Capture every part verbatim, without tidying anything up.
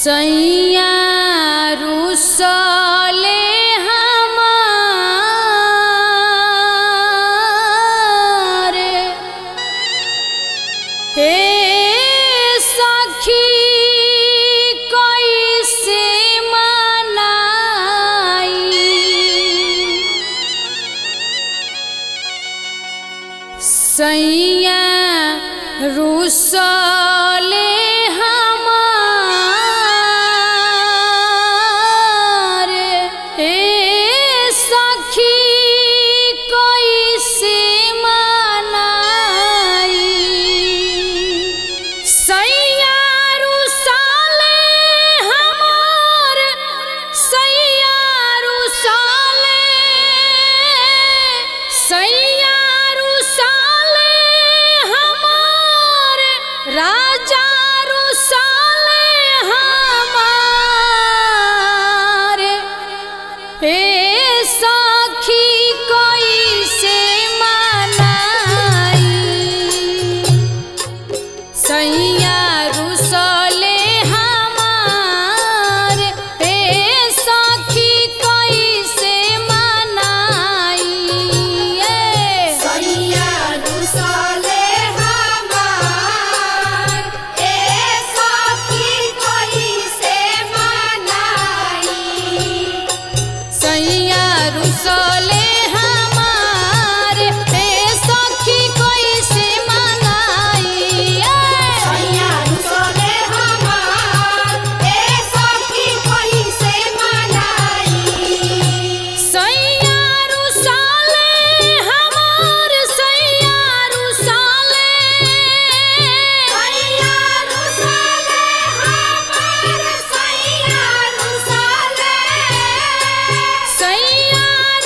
सैया रुसले हमारे हे सखी कैसे मनाई। सैया रुसले राजा रुसले हमारे हे सखी कैसे मनाई। सैया रुसले हमारे हे सखी कैसे मनाई। सैया रुसले रुसले हमारे हे सखी कैसे मनाई। सैया रुसले हमारे हे सखी कैसे मनाई। सैया रुसले हमारे सैया रुसले सैया रुसले हमारे सैया रुसले सैया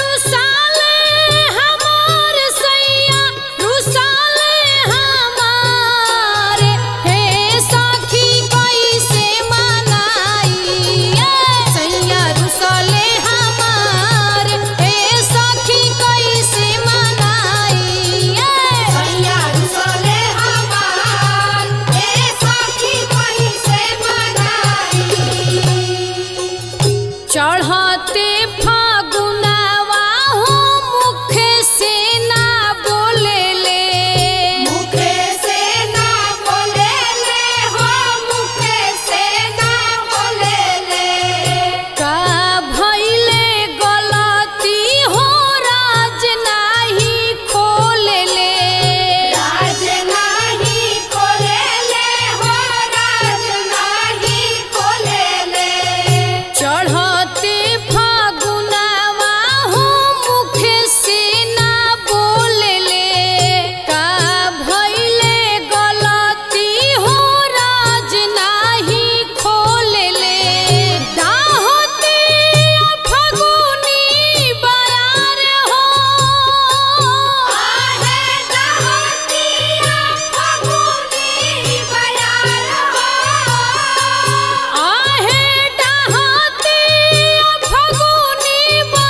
चढ़ते फागुनवा हो मुख से ना बोले ले मुख से ना बोले ले हो मुख से ना बोले ले। का भइले गलती हो राज नाही खोले ले राज नाही खोले ले हो राज नाही खोले ले। चढ़ते फागुनवा हो मुख से ना बोले ले का भइले गलती हो राज नाही खोले ले। दाहोती फागुनी बयार हो आहे दाहोतिया फागुनी बयार हो आहे डाहती फागुनी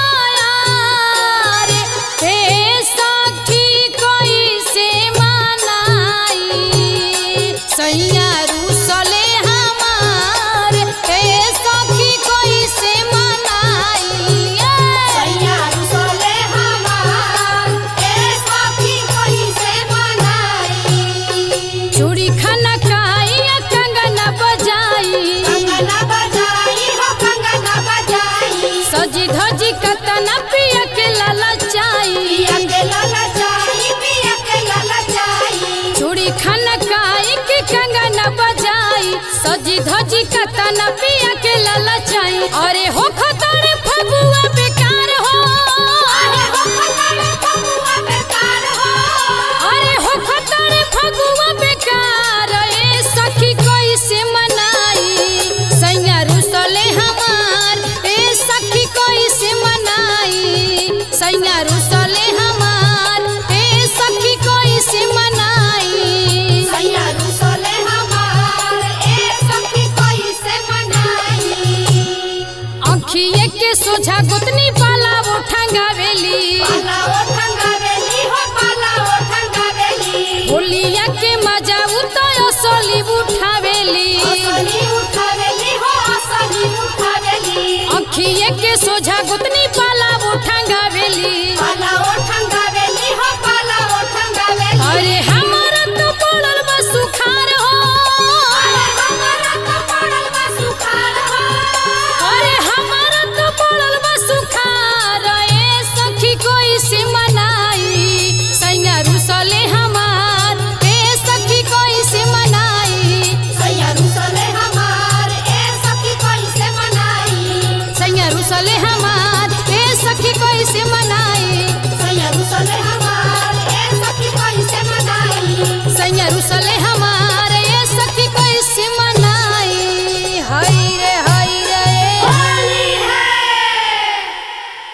बयार हे सखी कैसे मनाई। सैया रुसले हमारे हे सखी कैसे मनाई। सैया रुसले हमारे हे सखी कैसे मनाई। चूड़ी खाना खाई कंगना बजाई कंगना बजाई हो कंगना बजाई। सजी धजी कतना पिया के ललचाई। पिया के ललचाई पिया के ललचाई। चूड़ी खाना खाई के कंगना बजाई सजी धजी कतना पिया के ललचाई। अरे हो खतरे फगुआ बेकार हो अरे हो खतरे फगुआ बेकार हो अरे हो खतरे फगुआ बेकार ए सखी कैसे मनाई। सैया रुसले हमार ए सखी कैसे मनाई। सैया रुसले हमार ए सखी कैसे मनाई। सैया रुसले हमारे हे सखी कैसे मनाई। अखिए के सोझा गोतनी पाला वो ठंगावेली पाला ओ ठंगावेली हो पाला ओ ठंगावेली। होलिया के मजा उतर असली उठा